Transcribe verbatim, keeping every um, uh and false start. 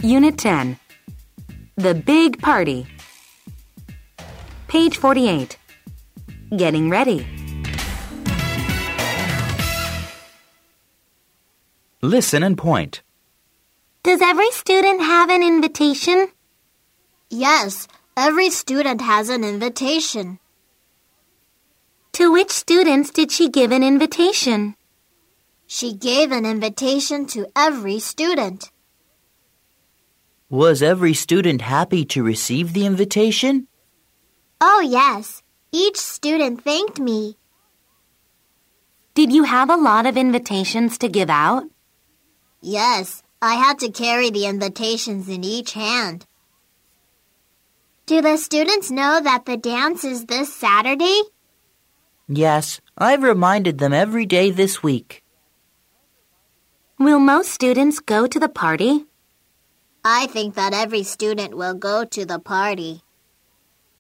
Unit ten. The Big Party. Page forty-eight. Getting ready. Listen and point. Does every student have an invitation? Yes, every student has an invitation. To which students did she give an invitation? She gave an invitation to every student. Was every student happy to receive the invitation? Oh, yes. Each student thanked me. Did you have a lot of invitations to give out? Yes, I had to carry the invitations in each hand. Do the students know that the dance is this Saturday? Yes, I've reminded them every day this week. Will most students go to the party? I think that every student will go to the party.